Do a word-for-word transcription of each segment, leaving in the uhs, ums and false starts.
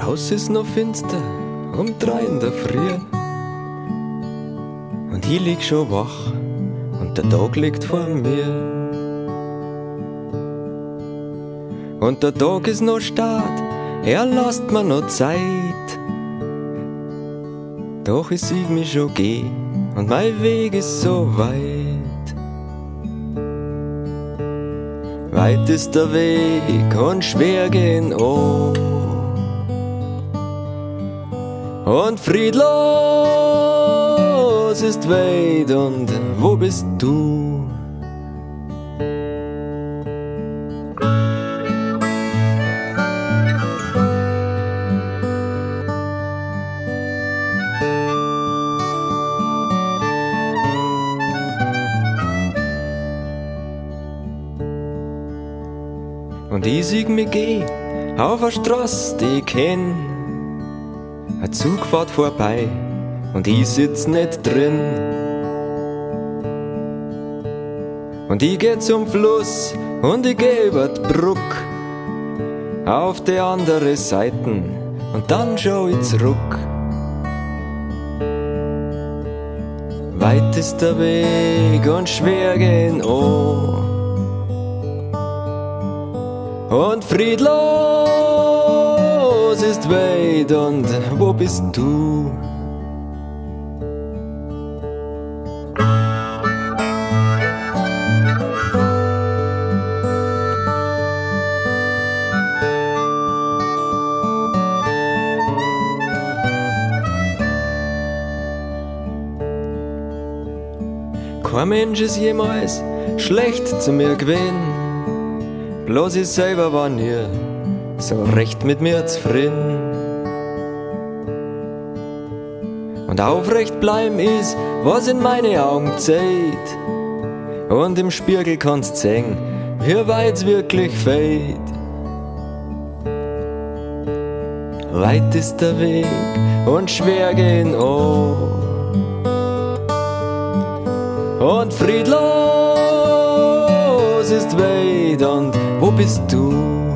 Haus ist noch finster, um drei in der Früh. Und ich lieg schon wach und der Tag liegt vor mir. Und der Tag ist noch start, er lasst mir noch Zeit. Doch ich sieg mich schon geh und mein Weg ist so weit. Weit ist der Weg und schwer gehen oh. Und friedlos ist weit und wo bist du? Und ich sieg mich geh auf a Straß, die ich kenn. Ein Zug fährt vorbei und ich sitz nicht drin. Und ich geh zum Fluss und ich geh über die Brück auf die andere Seiten und dann schau ich zurück. Weit ist der Weg und schwer gehen oh. Und friedlos ist weit und wo bist du? Kein Mensch ist jemals schlecht zu mir gewesen. Bloß ich selber war nie so recht mit mir zufrieden. Und aufrecht bleiben ist, was in meine Augen zählt. Und im Spiegel kannst sehen, wie weit's wirklich fällt. Weit ist der Weg und schwer gehen oh. Und friedlos ist weit und wo bist du?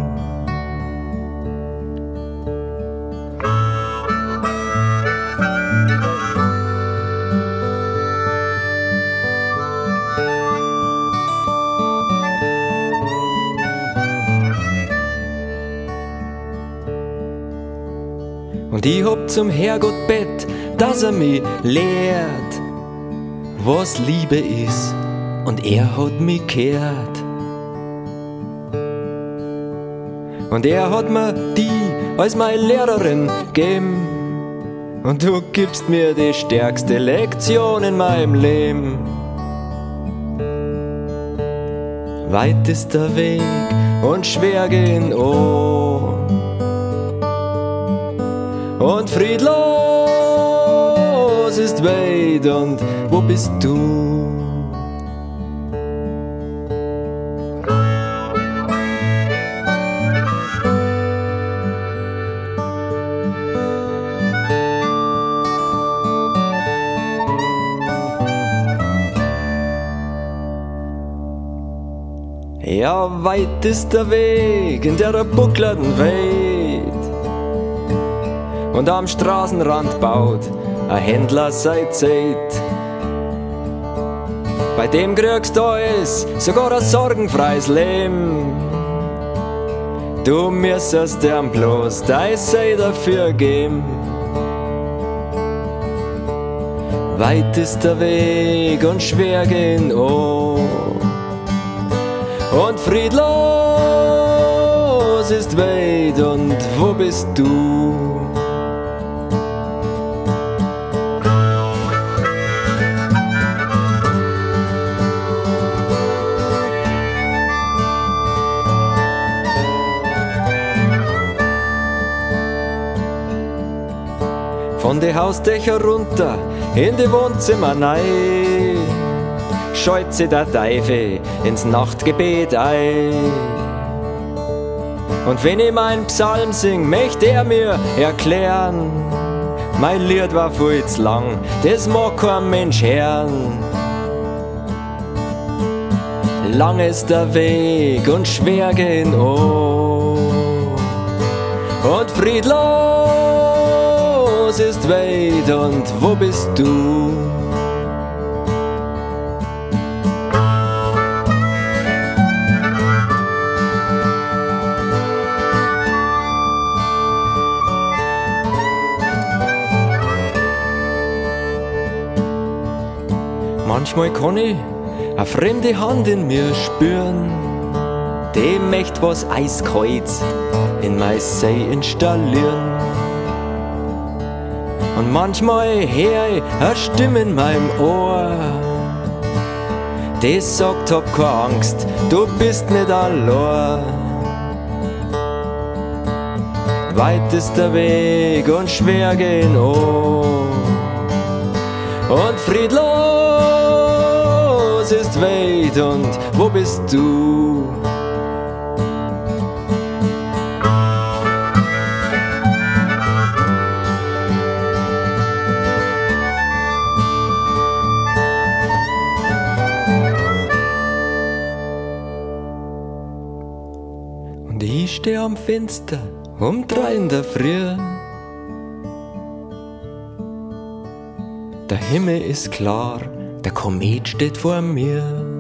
Und ich hab zum Herrgott Bett, dass er mich lehrt, was Liebe ist, und er hat mich gehört. Und er hat mir die als meine Lehrerin gegeben. Und du gibst mir die stärkste Lektion in meinem Leben. Weit ist der Weg und schwer gehen oh. Und friedlos ist weit und wo bist du? Ja, weit ist der Weg in der bucklerten Welt. Und am Straßenrand baut ein Händler sein Zelt. Bei dem kriegst du alles, sogar ein sorgenfreies Leben. Du müsstest ihm bloß dein Sei dafür geben. Weit ist der Weg und schwer gehen oh. Und friedlos ist weit und wo bist du? Von die Hausdächer runter in die Wohnzimmer rein scheut sich der Teufel ins Nachtgebet ein. Und wenn ich meinen Psalm sing, möchte er mir erklären, mein Lied war viel zu lang, das mag kein Mensch hören. Lang ist der Weg und schwer gehen oh. Und friedlos friedlos ist weit und wo bist du? Manchmal kann ich eine fremde Hand in mir spüren, die möcht was Eiskaltes in mein See installieren. Und manchmal hör ich eine Stimme in meinem Ohr, die sagt, hab keine Angst, du bist nicht allein. Weit ist der Weg und schwer gehen an, und friedlos ist weit und wo bist du? Und ich steh am Fenster um drei in der Früh. Der Himmel ist klar, der Komet steht vor mir.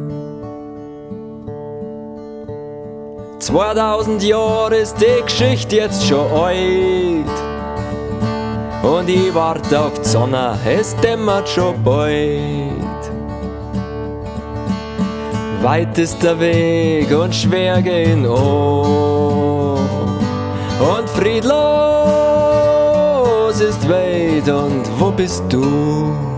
zweitausend Jahre ist die Geschichte jetzt schon alt, und ich wart auf die Sonne, es dämmert schon bald. Weit ist der Weg und schwer gehen an, und friedlos ist weit und wo bist du?